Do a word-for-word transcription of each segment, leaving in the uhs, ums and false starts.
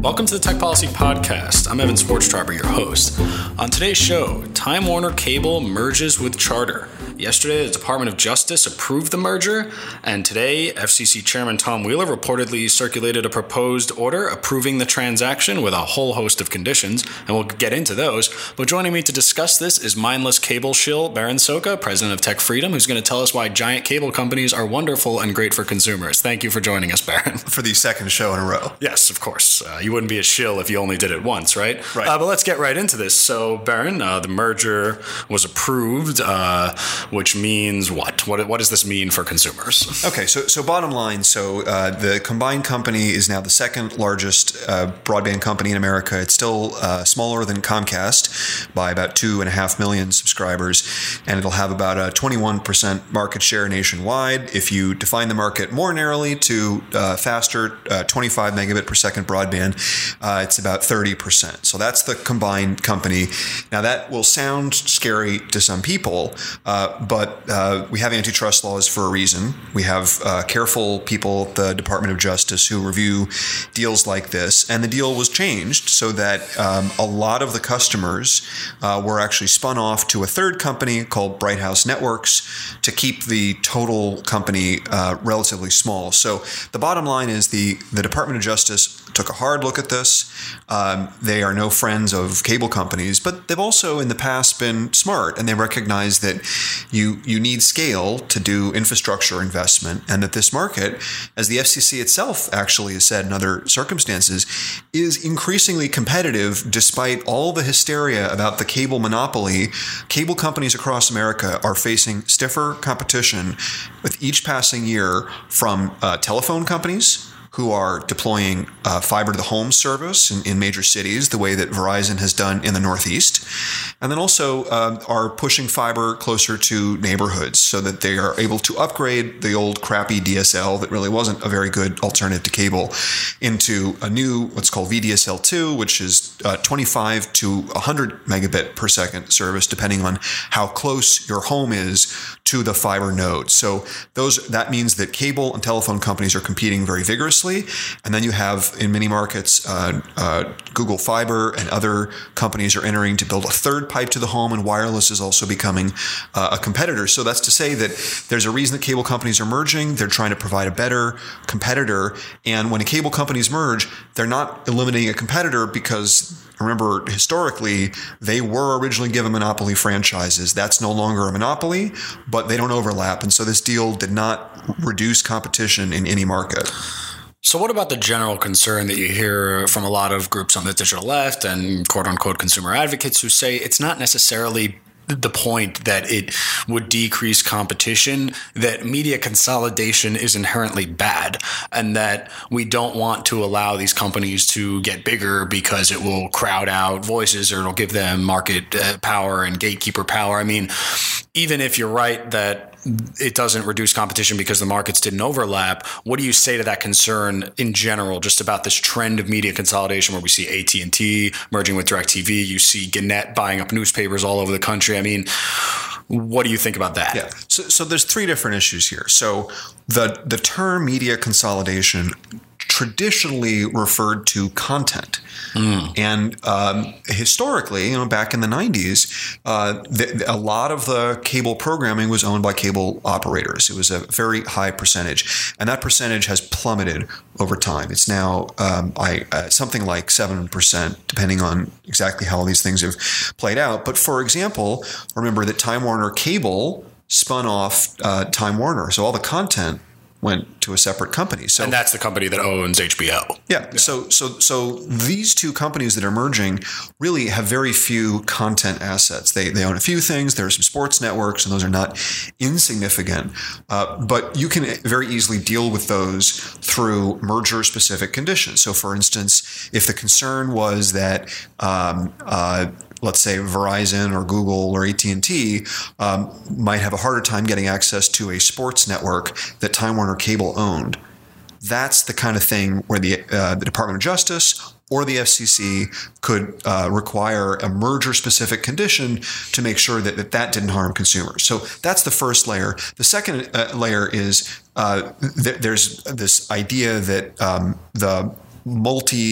Welcome to the Tech Policy Podcast. I'm Evan Sportstraber, your host. On today's show, Time Warner Cable merges with Charter. Yesterday, the Department of Justice approved the merger, and today, F C C Chairman Tom Wheeler reportedly circulated a proposed order approving the transaction with a whole host of conditions, and we'll get into those. But joining me to discuss this is mindless cable shill Baron Soka, president of Tech Freedom, who's going to tell us why giant cable companies are wonderful and great for consumers. Thank you for joining us, Baron. For the second show in a row. Yes, of course. Uh, you wouldn't be a shill if you only did it once, right? Right. Uh, but let's get right into this. So, Baron, uh, the merger was approved, uh, which means what? What What does this mean for consumers? Okay, so so bottom line, so uh, the combined company is now the second largest uh, broadband company in America. It's still uh, smaller than Comcast by about two and a half million subscribers, and it'll have about a twenty-one percent market share nationwide. If you define the market more narrowly to uh, faster uh, twenty-five megabit per second broadband, uh, it's about thirty percent. So that's the combined company. Now that will sound scary to some people, uh, but uh, we have antitrust laws for a reason. We have uh, careful people at the Department of Justice who review deals like this, and the deal was changed so that um, a lot of the customers uh, were actually spun off to a third company called Bright House Networks to keep the total company uh, relatively small. So the bottom line is the, the Department of Justice took a hard look at this. Um, they are no friends of cable companies, but they've also in the past been smart, and they recognize that you you need scale to do infrastructure investment, and that this market, as the F C C itself actually has said in other circumstances, is increasingly competitive despite all the hysteria about the cable monopoly. Cable companies across America are facing stiffer competition with each passing year from uh, telephone companies who are deploying uh, fiber to the home service in, in major cities, the way that Verizon has done in the Northeast, and then also uh, are pushing fiber closer to neighborhoods so that they are able to upgrade the old crappy D S L that really wasn't a very good alternative to cable into a new, what's called V D S L two, which is uh, twenty-five to one hundred megabit per second service, depending on how close your home is to the fiber node. So those that means that cable and telephone companies are competing very vigorously. And then you have, in many markets, uh, uh, Google Fiber and other companies are entering to build a third pipe to the home, and wireless is also becoming uh, a competitor. So that's to say that there's a reason that cable companies are merging. They're trying to provide a better competitor. And when cable companies merge, they're not eliminating a competitor because, remember, historically, they were originally given monopoly franchises. That's no longer a monopoly, but they don't overlap. And so this deal did not reduce competition in any market. So what about the general concern that you hear from a lot of groups on the digital left and quote-unquote consumer advocates who say it's not necessarily the point that it would decrease competition, that media consolidation is inherently bad, and that we don't want to allow these companies to get bigger because it will crowd out voices or it'll give them market uh, power and gatekeeper power? I mean, even if you're right that it doesn't reduce competition because the markets didn't overlap, what do you say to that concern in general, just about this trend of media consolidation where we see A T and T merging with DirecTV, you see Gannett buying up newspapers all over the country? I mean, what do you think about that? Yeah. So, so there's three different issues here. So the the term media consolidation traditionally referred to content. Mm. And um, historically, you know, back in the nineties, uh, the, a lot of the cable programming was owned by cable operators. It was a very high percentage, and that percentage has plummeted over time. It's now um, I, uh, something like seven percent, depending on exactly how all these things have played out. But for example, remember that Time Warner Cable spun off uh, Time Warner. So all the content went to a separate company. So, and that's the company that owns H B O. Yeah. yeah. So so so these two companies that are merging really have very few content assets. They they own a few things. There are some sports networks, and those are not insignificant. Uh, but you can very easily deal with those through merger-specific conditions. So, for instance, if the concern was that um, uh, let's say Verizon or Google or A T and T um, might have a harder time getting access to a sports network that Time Warner Cable owned. That's the kind of thing where the uh, the Department of Justice or the F C C could uh, require a merger-specific condition to make sure that, that that didn't harm consumers. So that's the first layer. The second uh, layer is uh, th- there's this idea that um, the multi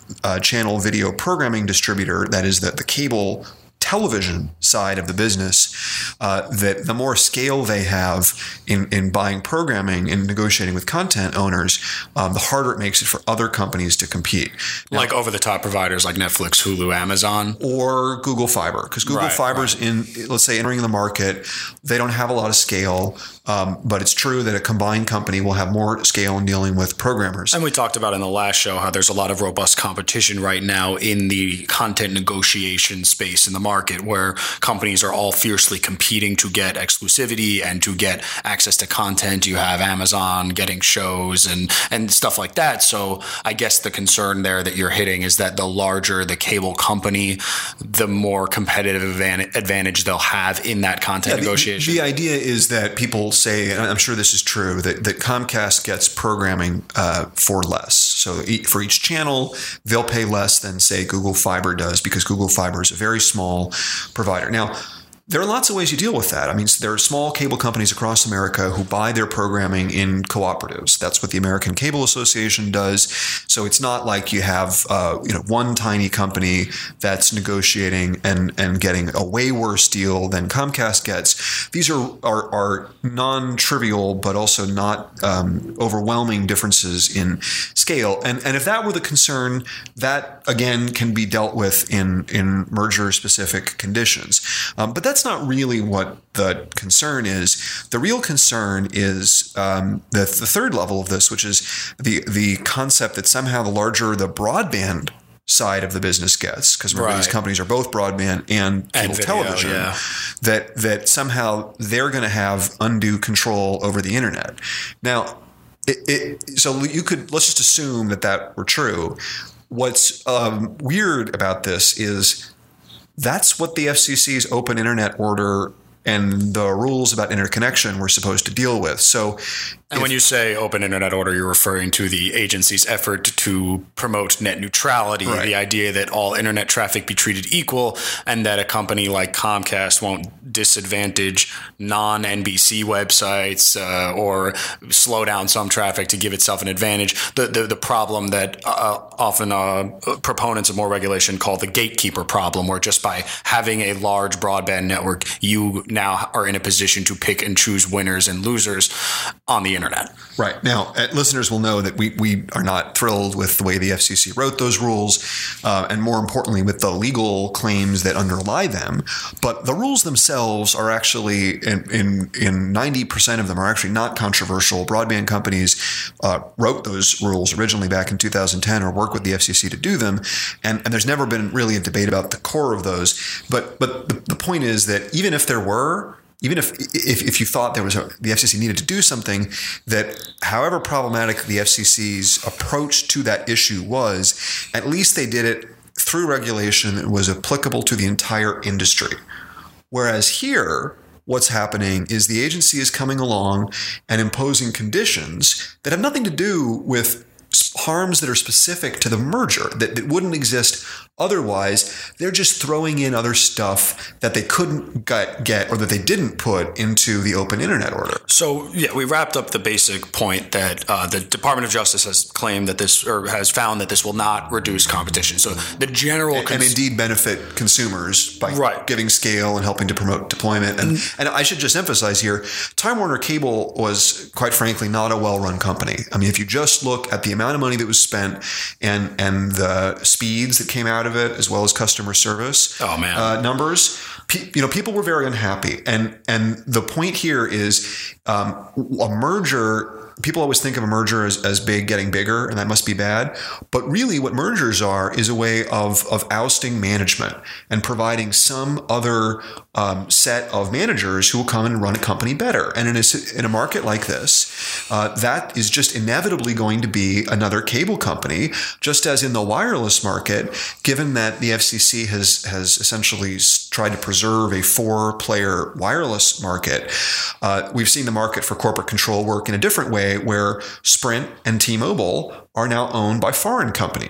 uh, channel video programming distributor, that is the, the cable television side of the business, uh, that the more scale they have in, in buying programming and negotiating with content owners, um, the harder it makes it for other companies to compete. Now, like over-the-top providers like Netflix, Hulu, Amazon. Or Google Fiber. Because Google Right, Fiber's right. in, let's say, entering the market. They don't have a lot of scale, um, but it's true that a combined company will have more scale in dealing with programmers. And we talked about in the last show how there's a lot of robust competition right now in the content negotiation space in the market, where companies are all fiercely competing to get exclusivity and to get access to content. You have Amazon getting shows and, and stuff like that. So I guess the concern there that you're hitting is that the larger the cable company, the more competitive advan- advantage they'll have in that content Yeah, the, negotiation. the idea is that people say, and I'm sure this is true, that, that Comcast gets programming uh, for less. So e- for each channel, they'll pay less than, say, Google Fiber does, because Google Fiber is a very small provider. Now, there are lots of ways you deal with that. I mean, there are small cable companies across America who buy their programming in cooperatives. That's what the American Cable Association does. So it's not like you have uh, you know one tiny company that's negotiating and, and getting a way worse deal than Comcast gets. These are are, are non-trivial, but also not um, overwhelming differences in scale. And and if that were the concern, that again can be dealt with in in merger-specific conditions. Um, but that's That's not really what the concern is. The real concern is um, the, the third level of this, which is the the concept that somehow the larger the broadband side of the business gets, because remember, Right. these companies are both broadband and cable And video, television, yeah. that that somehow they're going to have undue control over the internet. Now, it, it, so you could let's just assume that that were true. What's um, weird about this is that's what the F C C's open internet order and the rules about interconnection were supposed to deal with. So, And if, when you say open internet order, you're referring to the agency's effort to promote net neutrality, Right. the idea that all internet traffic be treated equal, and that a company like Comcast won't disadvantage non-N B C websites uh, or slow down some traffic to give itself an advantage. The the, the problem that uh, often uh, proponents of more regulation call the gatekeeper problem, where just by having a large broadband network, you now are in a position to pick and choose winners and losers on the internet. Right. Now, uh, listeners will know that we, we are not thrilled with the way the F C C wrote those rules, uh, and more importantly, with the legal claims that underlie them. But the rules themselves are actually, in in, in ninety percent of them, are actually not controversial. Broadband companies uh, wrote those rules originally back in two thousand ten, or worked with the F C C to do them, and, and there's never been really a debate about the core of those. But but the, the point is that even if there were, Even if, if if you thought there was a, the F C C needed to do something, that however problematic the F C C's approach to that issue was, at least they did it through regulation that was applicable to the entire industry. Whereas here, what's happening is the agency is coming along and imposing conditions that have nothing to do with harms that are specific to the merger, that, that wouldn't exist otherwise. They're just throwing in other stuff that they couldn't get, get or that they didn't put into the open internet order. So, yeah, we wrapped up the basic point that uh, the Department of Justice has claimed that this, or has found that this will not reduce competition. So the general... And, cons- and indeed benefit consumers by Right. giving scale and helping to promote deployment. And, Mm-hmm. and I should just emphasize here, Time Warner Cable was, quite frankly, not a well-run company. I mean, if you just look at the amount of money that was spent and, and the speeds that came out of it, as well as customer service Oh, man. uh, numbers, pe- you know, people were very unhappy. And, and the point here is um, a merger... People always think of a merger as, as big getting bigger, and that must be bad. But really what mergers are is a way of, of ousting management and providing some other um, set of managers who will come and run a company better. And in a, in a market like this, uh, that is just inevitably going to be another cable company, just as in the wireless market, given that the F C C has, has essentially tried to preserve a four-player wireless market. Uh, we've seen the market for corporate control work in a different way, where Sprint and T-Mobile are now owned by foreign companies.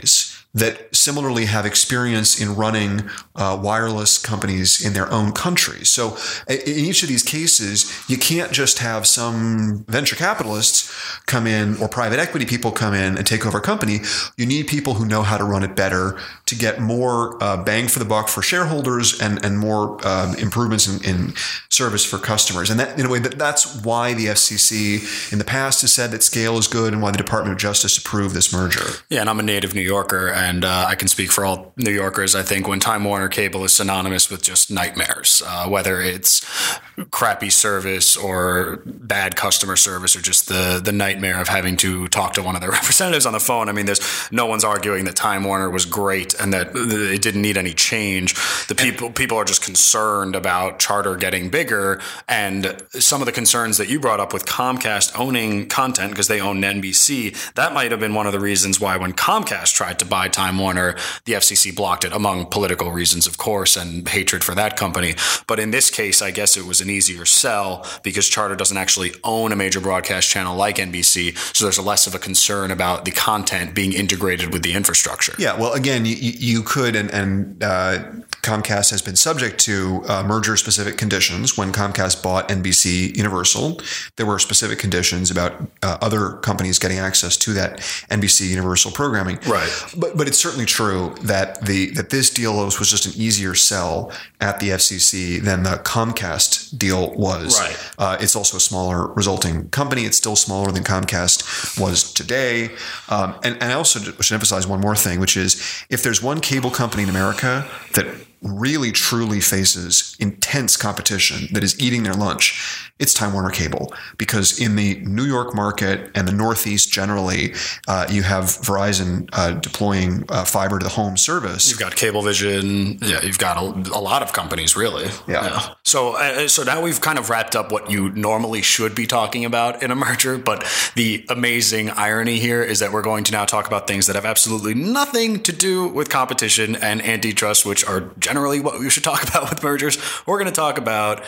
that similarly have experience in running uh, wireless companies in their own countries. So in each of these cases, you can't just have some venture capitalists come in or private equity people come in and take over a company. You need people who know how to run it better to get more uh, bang for the buck for shareholders and, and more um, improvements in, in service for customers. And that, in a way, that, that's why the F C C in the past has said that scale is good and why the Department of Justice approved this merger. Yeah, and I'm a native New Yorker, and uh, I can speak for all New Yorkers. I think when Time Warner Cable is synonymous with just nightmares, uh, whether it's crappy service or bad customer service or just the, the nightmare of having to talk to one of their representatives on the phone. I mean, there's no one's arguing that Time Warner was great and that it didn't need any change. The people people are just concerned about Charter getting bigger, and some of the concerns that you brought up with Comcast owning content because they own N B C, that might have been one of the reasons why when Comcast tried to buy Time Warner, the F C C blocked it, among political reasons, of course, and hatred for that company. But in this case, I guess it was an easier sell because Charter doesn't actually own a major broadcast channel like N B C, so there's less of a concern about the content being integrated with the infrastructure. Yeah, well, again, you, you could, and, and uh, Comcast has been subject to uh, merger-specific conditions. When Comcast bought N B C Universal, there were specific conditions about uh, other companies getting access to that N B C Universal programming. Right. But but it's certainly true that the that this deal was, was just an easier sell at the F C C than the Comcast deal was. Right. Uh, it's also a smaller resulting company. It's still smaller than Comcast was today. Um, and, and I also should emphasize one more thing, which is if there's one cable company in America that really truly faces intense competition that is eating their lunch, it's Time Warner Cable. Because in the New York market and the Northeast generally, uh, you have Verizon uh, deploying uh, fiber to the home service. You've got Cablevision. Yeah, you've got a, a lot of companies, really. Yeah. yeah. So, uh, so now we've kind of wrapped up what you normally should be talking about in a merger. But the amazing irony here is that we're going to now talk about things that have absolutely nothing to do with competition and antitrust, which are generally what we should talk about with mergers. We're going to talk about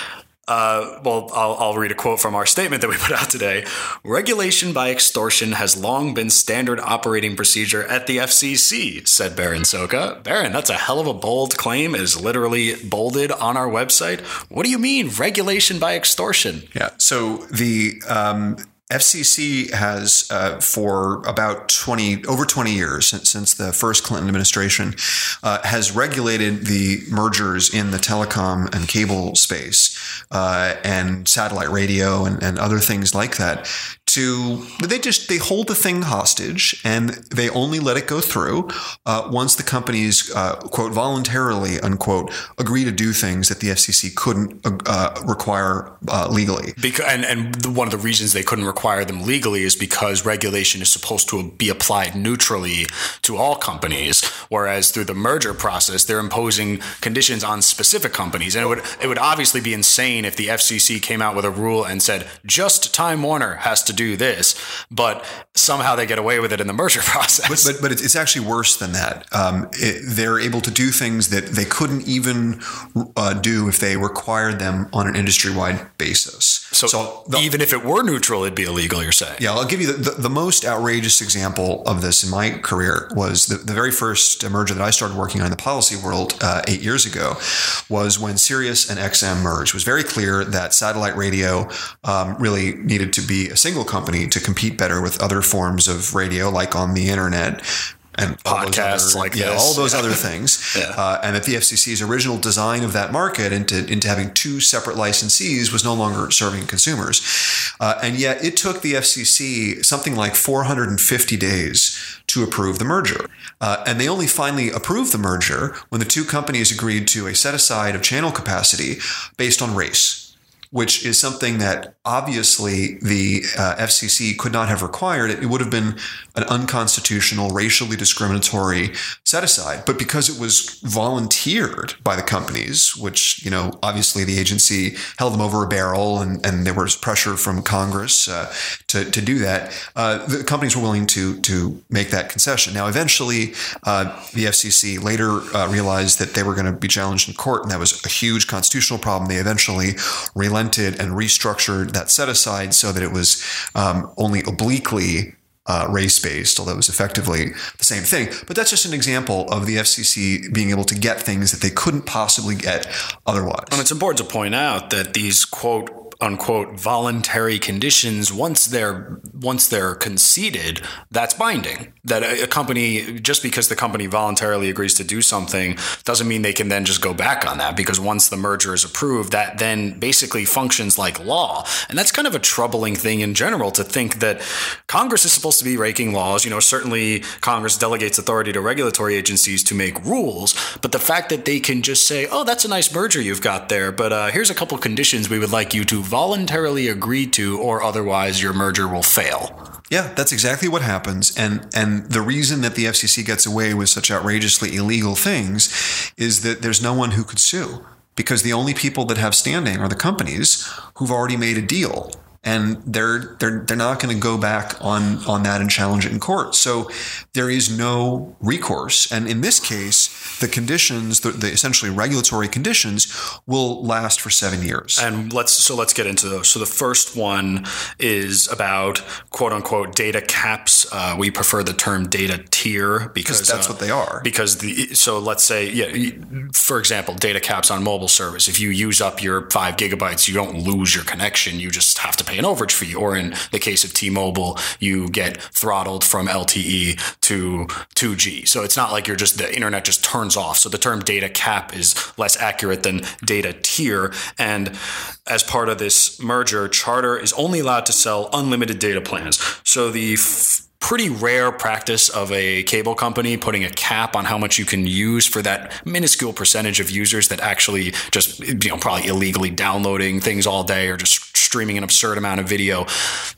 Uh, well, I'll, I'll read a quote from our statement that we put out today. Regulation by extortion has long been standard operating procedure at the F C C, said Baron Soka. Baron, that's a hell of a bold claim. It is literally bolded on our website. What do you mean, regulation by extortion? Yeah. So the um, F C C has, uh, for about twenty, over twenty years, since, since the first Clinton administration, uh, has regulated the mergers in the telecom and cable space uh, and satellite radio and, and other things like that. To they just they hold the thing hostage and they only let it go through uh, once the companies uh, quote voluntarily unquote agree to do things that the F C C couldn't uh, require uh, legally. Because and and one of the reasons they couldn't require them legally is because regulation is supposed to be applied neutrally to all companies, whereas through the merger process they're imposing conditions on specific companies, and it would it would obviously be insane if the F C C came out with a rule and said just Time Warner has to do this, but somehow they get away with it in the merger process. But but, but it's actually worse than that. Um, it, they're able to do things that they couldn't even uh, do if they required them on an industry-wide basis. So, so the, even if it were neutral, it'd be illegal, you're saying? Yeah, I'll give you the, the, the most outrageous example of this in my career was the, the very first merger that I started working on in the policy world uh, eight years ago was when Sirius and X M merged. It was very clear that satellite radio um, really needed to be a single company to compete better with other forms of radio, like on the internet. And podcasts other, like yeah, this. all those yeah. other things. yeah. uh, and that the F C C's original design of that market into, into having two separate licensees was no longer serving consumers. Uh, and yet it took the F C C something like four hundred fifty days to approve the merger. Uh, and they only finally approved the merger when the two companies agreed to a set aside of channel capacity based on race, which is something that obviously the uh, F C C could not have required. It would have been an unconstitutional, racially discriminatory set-aside. But because it was volunteered by the companies, which, you know, obviously the agency held them over a barrel and, and there was pressure from Congress uh, to, to do that, uh, the companies were willing to, to make that concession. Now, eventually, uh, the F C C later uh, realized that they were going to be challenged in court, and that was a huge constitutional problem. They eventually relented and restructured that set aside so that it was um, only obliquely uh, race-based, although it was effectively the same thing. But that's just an example of the F C C being able to get things that they couldn't possibly get otherwise. And it's important to point out that these, quote, unquote, voluntary conditions, once they're once they're conceded, that's binding. That a, a company, just because the company voluntarily agrees to do something, doesn't mean they can then just go back on that, because once the merger is approved, that then basically functions like law. And that's kind of a troubling thing in general, to think that Congress is supposed to be making laws. You know, certainly Congress delegates authority to regulatory agencies to make rules, but the fact that they can just say, oh, that's a nice merger you've got there, but uh, here's a couple conditions we would like you to voluntarily agree to, or otherwise your merger will fail. Yeah, that's exactly what happens. And and the reason that the F C C gets away with such outrageously illegal things is that there's no one who could sue, because the only people that have standing are the companies who've already made a deal. And they're they're they're not going to go back on, on that and challenge it in court. So there is no recourse. And in this case, the conditions, the, the essentially regulatory conditions, will last for seven years. And let's so let's get into those. So the first one is about quote unquote data caps. Uh, we prefer the term data tier because that's uh, what they are. Because the so let's say yeah, for example, data caps on mobile service. If you use up your five gigabytes, you don't lose your connection. You just have to pay an overage fee. Or in the case of T-Mobile, you get throttled from L T E to two G. So it's not like you're just the internet just turns off. So the term data cap is less accurate than data tier. And as part of this merger, Charter is only allowed to sell unlimited data plans. So the f- pretty rare practice of a cable company putting a cap on how much you can use for that minuscule percentage of users that actually just, you know, probably illegally downloading things all day or just streaming an absurd amount of video,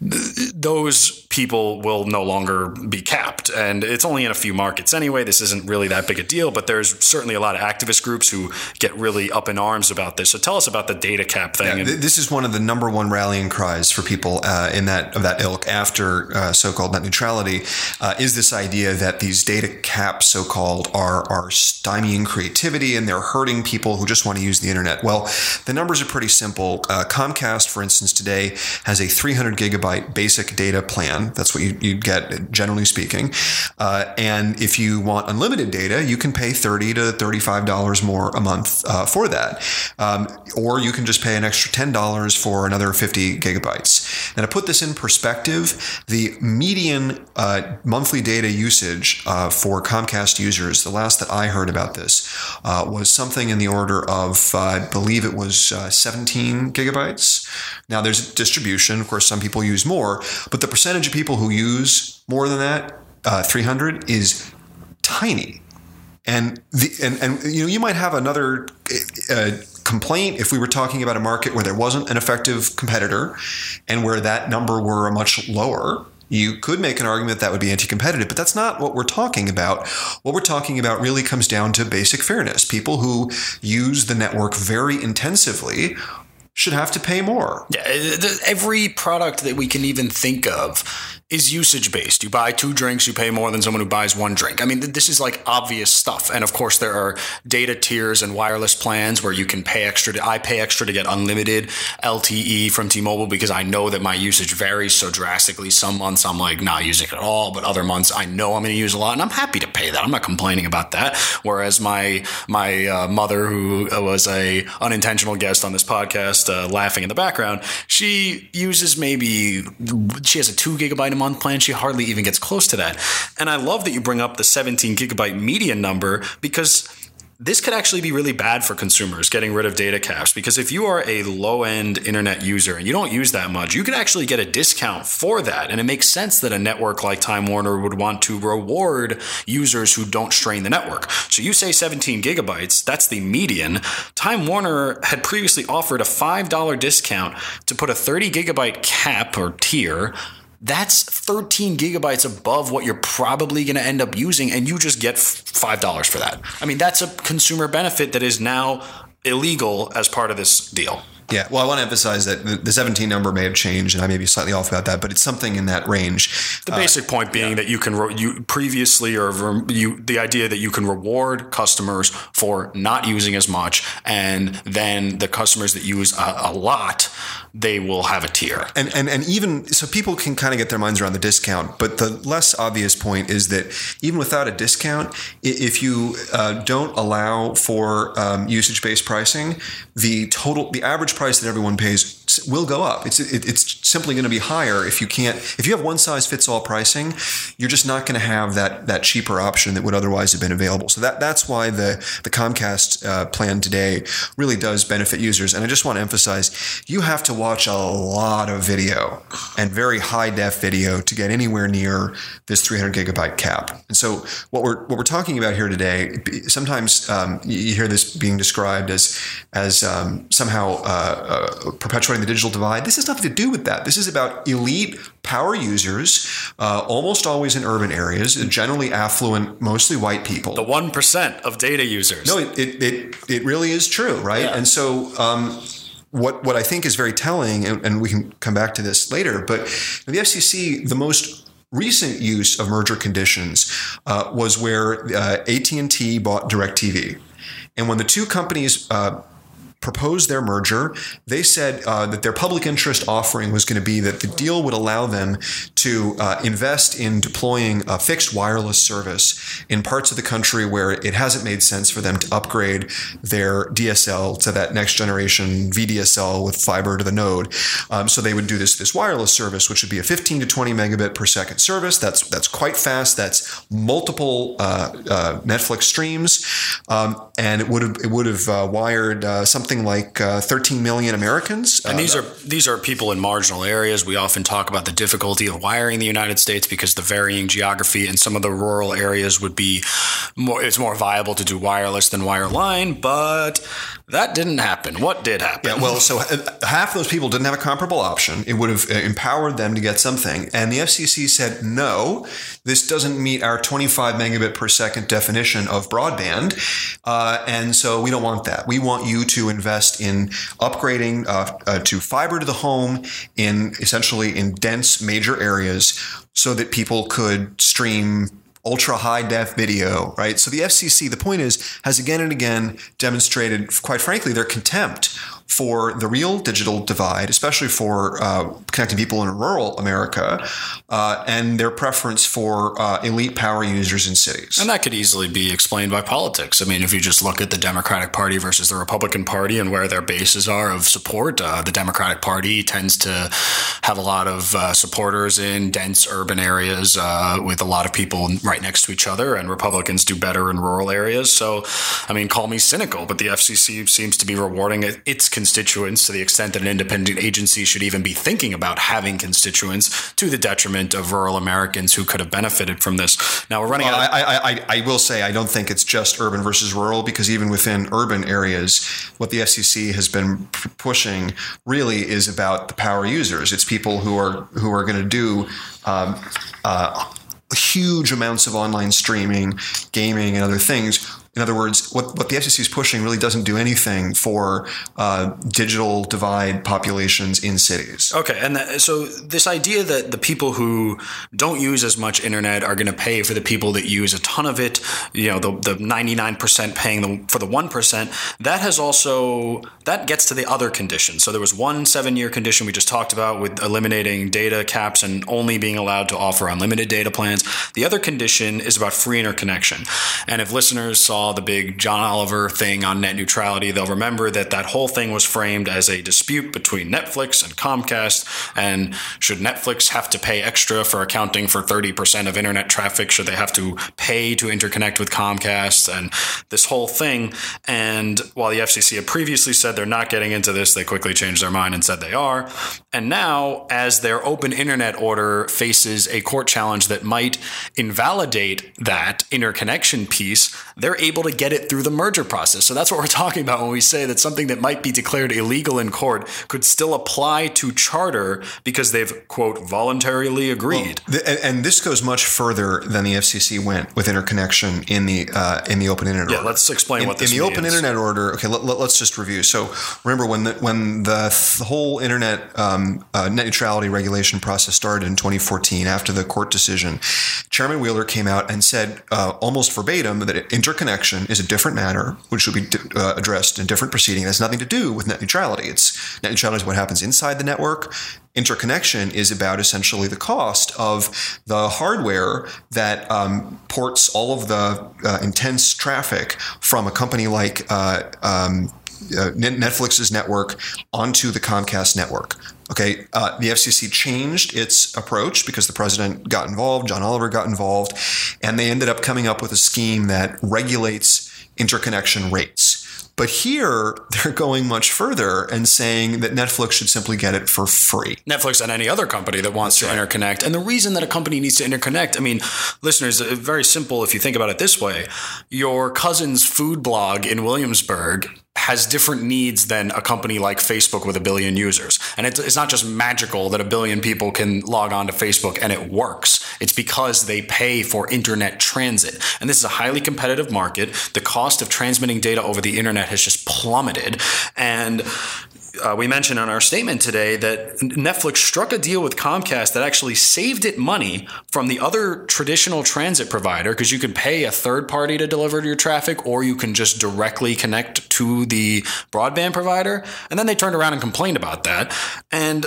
those people will no longer be capped. And it's only in a few markets anyway. This isn't really that big a deal, but there's certainly a lot of activist groups who get really up in arms about this. So tell us about the data cap thing. Yeah, th- this is one of the number one rallying cries for people uh, in that of that ilk after uh, so-called net neutrality, uh, is this idea that these data caps, so-called, are, are stymieing creativity and they're hurting people who just want to use the internet. Well, the numbers are pretty simple. Uh, Comcast, for instance, today has a three hundred gigabyte basic data plan. That's what you, you get, generally speaking. Uh, and if you want unlimited data, you can pay thirty to thirty-five dollars more a month uh, for that. Um, or you can just pay an extra ten dollars for another fifty gigabytes. Now, to put this in perspective, the median uh, monthly data usage uh, for Comcast users, the last that I heard about this, uh, was something in the order of, uh, I believe it was uh, seventeen gigabytes. Now, there's distribution. Of course, some people use more, but the percentage of people who use more than that, uh, three hundred, is tiny. And the and, and you know, you might have another uh, complaint if we were talking about a market where there wasn't an effective competitor and where that number were much lower. You could make an argument that would be anti-competitive, but that's not what we're talking about. What we're talking about really comes down to basic fairness. People who use the network very intensively should have to pay more. Yeah, every product that we can even think of is usage-based. You buy two drinks, you pay more than someone who buys one drink. I mean, this is like obvious stuff. And of course, there are data tiers and wireless plans where you can pay extra. To, I pay extra to get unlimited L T E from T-Mobile because I know that my usage varies so drastically. Some months I'm like not using it at all, but other months I know I'm going to use a lot, and I'm happy to pay that. I'm not complaining about that. Whereas my my uh, mother, who was a unintentional guest on this podcast, uh, laughing in the background, she uses maybe she has a two gigabyte month plan. She hardly even gets close to that. And I love that you bring up the seventeen gigabyte median number, because this could actually be really bad for consumers, getting rid of data caps. Because if you are a low-end internet user and you don't use that much, you could actually get a discount for that. And it makes sense that a network like Time Warner would want to reward users who don't strain the network. So you say seventeen gigabytes, that's the median. Time Warner had previously offered a five dollars discount to put a thirty gigabyte cap or tier. That's thirteen gigabytes above what you're probably going to end up using, and you just get five dollars for that. I mean, that's a consumer benefit that is now illegal as part of this deal. Yeah, well, I want to emphasize that the seventeen number may have changed, and I may be slightly off about that, but it's something in that range. The basic uh, point being yeah. that you can re- you previously or you the idea that you can reward customers for not using as much, and then the customers that use a, a lot, they will have a tier. And, and and even so, people can kind of get their minds around the discount. But the less obvious point is that even without a discount, if you uh, don't allow for um, usage-based pricing, the total, the average price that everyone pays will go up. It's it, it's simply going to be higher if you can't. If you have one-size-fits-all pricing, you're just not going to have that that cheaper option that would otherwise have been available. So that that's why the the Comcast uh, plan today really does benefit users. And I just want to emphasize, you have to watch a lot of video and very high def video to get anywhere near this three hundred gigabyte cap. And so what we're what we're talking about here today, sometimes um, you hear this being described as as um, somehow uh, uh, perpetuating the digital divide. This has nothing to do with that. This is about elite power users, uh, almost always in urban areas, generally affluent, mostly white people. The one percent of data users. No, it it it, it really is true, right? Yeah. And so um, what what I think is very telling, and, and we can come back to this later, but the F C C, the most recent use of merger conditions uh, was where uh, A T and T bought DirecTV. And when the two companies uh, proposed their merger, they said uh, that their public interest offering was going to be that the deal would allow them to uh, invest in deploying a fixed wireless service in parts of the country where it hasn't made sense for them to upgrade their D S L to that next generation V D S L with fiber to the node. Um, so they would do this this wireless service, which would be a fifteen to twenty megabit per second service. That's that's quite fast. That's multiple uh, uh, Netflix streams, um, and it would have it would have uh, wired uh, something like uh, thirteen million Americans. And uh, these are these are people in marginal areas. We often talk about the difficulty of wiring the United States because the varying geography in some of the rural areas would be more, it's more viable to do wireless than wireline, but that didn't happen. What did happen? Yeah, well, so half those people didn't have a comparable option. It would have empowered them to get something. And the F C C said, no, this doesn't meet our twenty-five megabit per second definition of broadband. Uh, and so we don't want that. We want you to invest in upgrading uh, uh, to fiber to the home in essentially in dense major areas so that people could stream ultra high def video, right? So the F C C, the point is, has again and again demonstrated, quite frankly, their contempt for the real digital divide, especially for uh, connecting people in rural America, uh, and their preference for uh, elite power users in cities. And that could easily be explained by politics. I mean, if you just look at the Democratic Party versus the Republican Party and where their bases are of support, uh, the Democratic Party tends to have a lot of uh, supporters in dense urban areas uh, with a lot of people right next to each other, and Republicans do better in rural areas. So, I mean, call me cynical, but the F C C seems to be rewarding its constituents to the extent that an independent agency should even be thinking about having constituents, to the detriment of rural Americans who could have benefited from this. Now we're running well, out of- I, I, I will say I don't think it's just urban versus rural, because even within urban areas, what the F C C has been p- pushing really is about the power users. It's people who are who are going to do um, uh, huge amounts of online streaming, gaming, and other things. In other words, what, what the F C C is pushing really doesn't do anything for uh, digital divide populations in cities. Okay, and th- so this idea that the people who don't use as much internet are going to pay for the people that use a ton of it, you know, the, the ninety-nine percent paying the, for the one percent, that has also, that gets to the other conditions. So there was one seven-year condition we just talked about with eliminating data caps and only being allowed to offer unlimited data plans. The other condition is about free interconnection. And if listeners saw the big John Oliver thing on net neutrality, they'll remember that that whole thing was framed as a dispute between Netflix and Comcast, and should Netflix have to pay extra for accounting for thirty percent of internet traffic? Should they have to pay to interconnect with Comcast? And this whole thing. And while the F C C had previously said they're not getting into this, they quickly changed their mind and said they are. And now, as their open internet order faces a court challenge that might invalidate that interconnection piece, they're able to get it through the merger process. So that's what we're talking about when we say that something that might be declared illegal in court could still apply to Charter because they've, quote, voluntarily agreed. Well, the, and, and this goes much further than the F C C went with interconnection in the uh, in the open internet yeah, order. Yeah, let's explain in, what this in the means. open internet order. Okay, let, let, let's just review. So remember when the when the, the whole internet um, uh, net neutrality regulation process started in twenty fourteen after the court decision, Chairman Wheeler came out and said uh, almost verbatim that interconnection interconnection is a different matter, which should be uh, addressed in a different proceeding. It has nothing to do with net neutrality. It's net neutrality is what happens inside the network. Interconnection is about essentially the cost of the hardware that um, ports all of the uh, intense traffic from a company like uh, um, uh, Netflix's network onto the Comcast network. Okay, uh, the F C C changed its approach because the president got involved, John Oliver got involved, and they ended up coming up with a scheme that regulates interconnection rates. But here, they're going much further and saying that Netflix should simply get it for free. Netflix and any other company that wants That's to right. interconnect. And the reason that a company needs to interconnect, I mean, listeners, very simple if you think about it this way. Your cousin's food blog in Williamsburg has different needs than a company like Facebook with a billion users. And it's, it's not just magical that a billion people can log on to Facebook and it works. It's because they pay for internet transit. And this is a highly competitive market. The cost of transmitting data over the internet has just plummeted. And Uh, we mentioned in our statement today that Netflix struck a deal with Comcast that actually saved it money from the other traditional transit provider, because you can pay a third party to deliver your traffic, or you can just directly connect to the broadband provider. And then they turned around and complained about that. And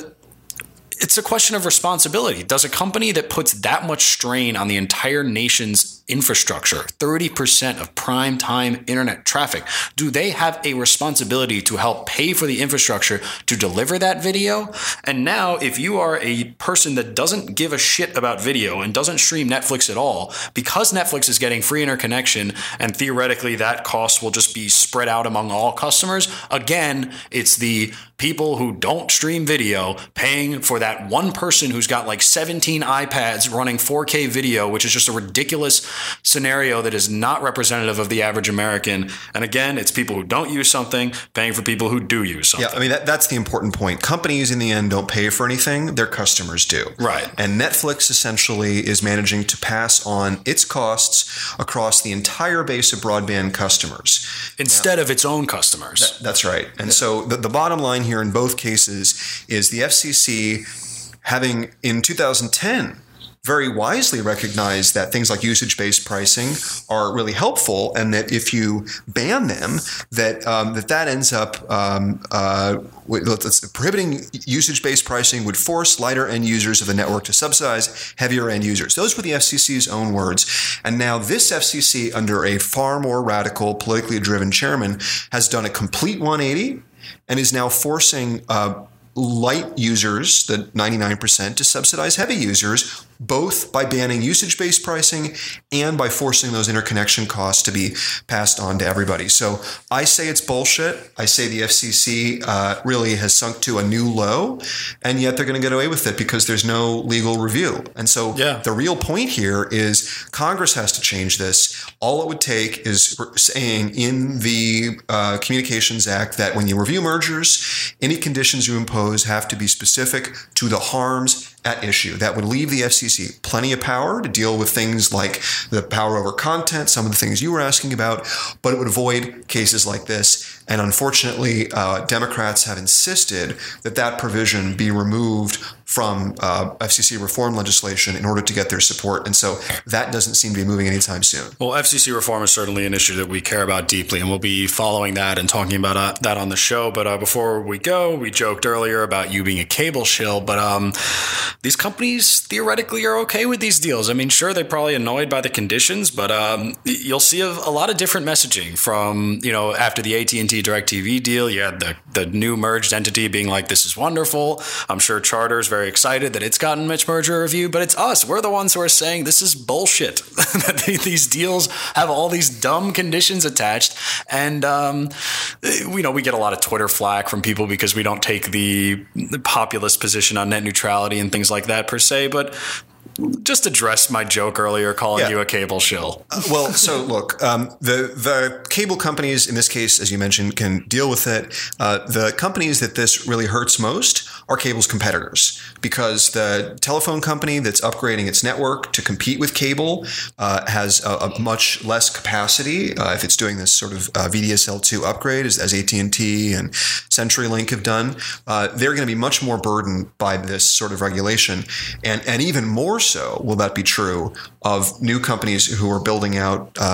it's a question of responsibility. Does a company that puts that much strain on the entire nation's infrastructure, thirty percent of prime time internet traffic, do they have a responsibility to help pay for the infrastructure to deliver that video? And now, if you are a person that doesn't give a shit about video and doesn't stream Netflix at all, because Netflix is getting free interconnection and theoretically that cost will just be spread out among all customers, again, it's the people who don't stream video paying for that one person who's got like seventeen iPads running four K video, which is just a ridiculous scenario that is not representative of the average American. And again, it's people who don't use something paying for people who do use something. Yeah, I mean, that, that's the important point. Companies in the end don't pay for anything. Their customers do. Right. And Netflix essentially is managing to pass on its costs across the entire base of broadband customers. Instead now, of its own customers. That, that's right. And yeah. so the, the bottom line here in both cases is the F C C, having in two thousand ten very wisely recognized that things like usage-based pricing are really helpful, and that if you ban them, that um, that that ends up um, uh, prohibiting usage-based pricing would force lighter end users of the network to subsidize heavier end users. Those were the F C C's own words. And now this F C C, under a far more radical, politically driven chairman, has done a complete one eighty and is now forcing uh, light users, the ninety-nine percent, to subsidize heavy users, both by banning usage-based pricing and by forcing those interconnection costs to be passed on to everybody. So I say it's bullshit. I say the F C C uh, really has sunk to a new low, and yet they're going to get away with it because there's no legal review. And so yeah. the real point here is Congress has to change this. All it would take is saying in the uh, Communications Act that when you review mergers, any conditions you impose have to be specific to the harms at issue. That would leave the F C C plenty of power to deal with things like the power over content, some of the things you were asking about, but it would avoid cases like this. And unfortunately, uh, Democrats have insisted that that provision be removed from uh, F C C reform legislation in order to get their support. And so that doesn't seem to be moving anytime soon. Well, F C C reform is certainly an issue that we care about deeply, and we'll be following that and talking about uh, that on the show. But uh, before we go, we joked earlier about you being a cable shill, but um, these companies theoretically are okay with these deals. I mean, sure, they're probably annoyed by the conditions, but um, you'll see a, a lot of different messaging from, you know, after the A T and T DirecTV deal, you had the, the new merged entity being like, this is wonderful. I'm sure Charter's very excited that it's gotten its merger review, but it's us. We're the ones who are saying this is bullshit. That these deals have all these dumb conditions attached. And, um, you know, we get a lot of Twitter flack from people because we don't take the, the populist position on net neutrality and things like that per se, but just address my joke earlier calling yeah. you a cable shill. Uh, well, so look, um, the the cable companies in this case, as you mentioned, can deal with it. Uh, the companies that this really hurts most are cable's competitors, because the telephone company that's upgrading its network to compete with cable uh, has a, a much less capacity uh, if it's doing this sort of uh, V D S L two upgrade, as, as A T and T and CenturyLink have done. Uh, they're going to be much more burdened by this sort of regulation, and and even more so will that be true of new companies who are building out um,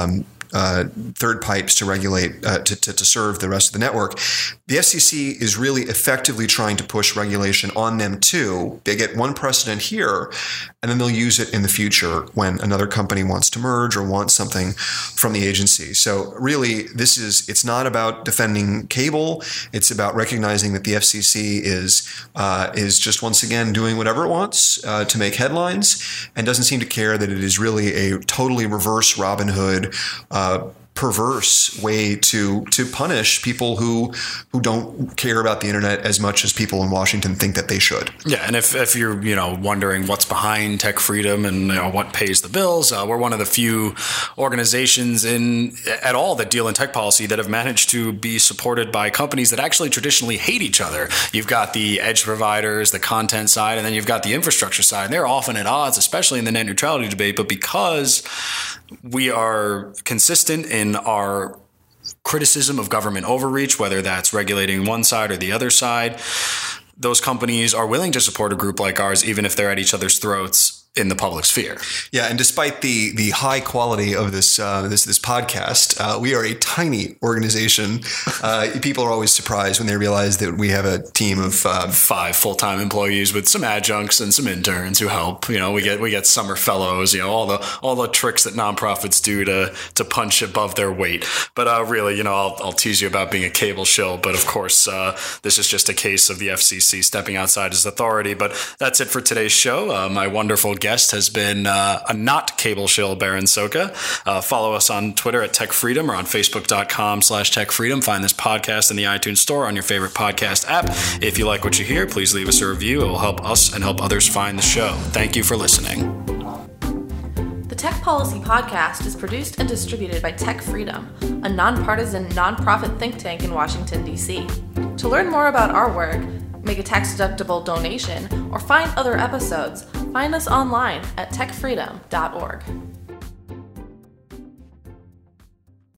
uh, third pipes to regulate, uh, to, to, to serve the rest of the network. The F C C is really effectively trying to push regulation on them too. They get one precedent here, and then they'll use it in the future when another company wants to merge or wants something from the agency. So really, this is, it's not about defending cable. It's about recognizing that the F C C is, uh, is just once again doing whatever it wants uh, to make headlines, and doesn't seem to care that it is really a totally reverse Robin Hood, uh, perverse way to to punish people who who don't care about the internet as much as people in Washington think that they should. Yeah, and if, if you're you know wondering what's behind Tech Freedom and you know, what pays the bills, uh, we're one of the few organizations in at all that deal in tech policy that have managed to be supported by companies that actually traditionally hate each other. You've got the edge providers, the content side, and then you've got the infrastructure side. And they're often at odds, especially in the net neutrality debate. But because we are consistent in our criticism of government overreach, whether that's regulating one side or the other side, those companies are willing to support a group like ours, even if they're at each other's throats in the public sphere. Yeah, and despite the the high quality of this uh, this this podcast, uh, we are a tiny organization. Uh, people are always surprised when they realize that we have a team of uh, five full-time employees with some adjuncts and some interns who help. You know, we get we get summer fellows. You know, all the all the tricks that nonprofits do to to punch above their weight. But uh, really, you know, I'll, I'll tease you about being a cable shill. But of course, uh, this is just a case of the F C C stepping outside its authority. But that's it for today's show. Uh, my wonderful guest guest has been uh, a not cable shill Berin Szoka. Uh, follow us on Twitter at Tech Freedom or on Facebook.com slash Tech Freedom. Find this podcast in the iTunes Store on your favorite podcast app. If you like what you hear, please leave us a review. It will help us and help others find the show. Thank you for listening. The Tech Policy Podcast is produced and distributed by Tech Freedom, a nonpartisan, nonprofit think tank in Washington, D C. To learn more about our work, make a tax-deductible donation, or find other episodes, find us online at tech freedom dot org.